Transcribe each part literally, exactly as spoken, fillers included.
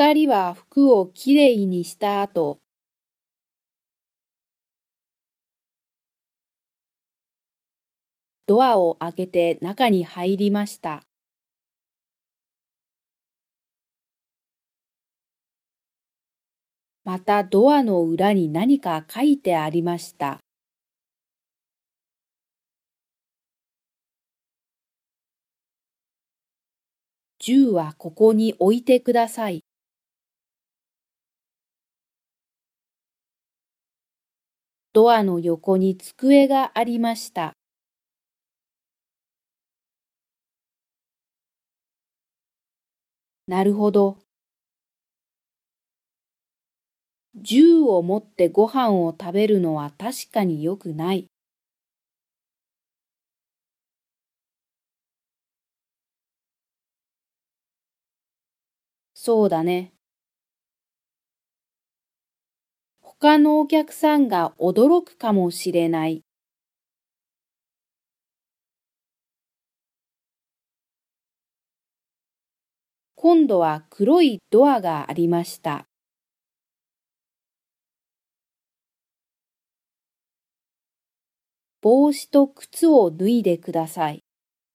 二人は服をきれいにした後、ドアを開けて中に入りました。またドアの裏に何か書いてありました。銃はここに置いてください。ドアの横に机がありました。なるほど。銃を持ってご飯を食べるのは確かに良くない。そうだね。他のお客さんが驚くかもしれない。今度は黒いドアがありました。帽子と靴を脱いでください。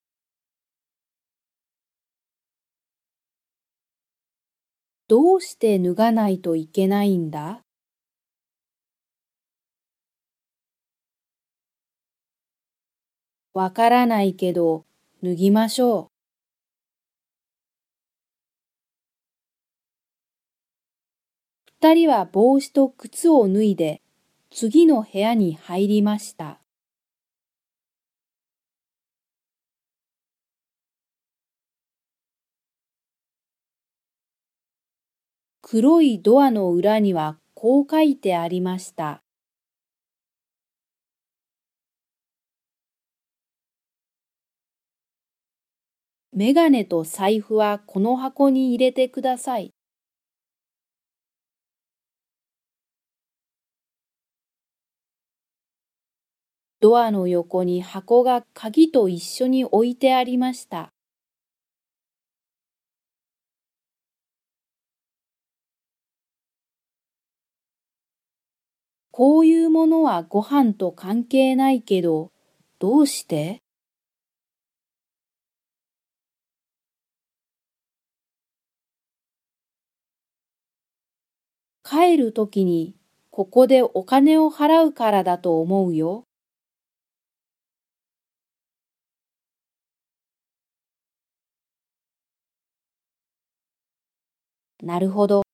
どうして脱がないといけないんだ？わからないけど、脱ぎましょう。二人は帽子と靴を脱いで、次の部屋に入りました。黒いドアの裏にはこう書いてありました。メガネと財布はこの箱に入れてください。ドアの横に箱が鍵と一緒に置いてありました。こういうものはご飯と関係ないけど、どうして？帰るときにここでお金を払うからだと思うよ。なるほど。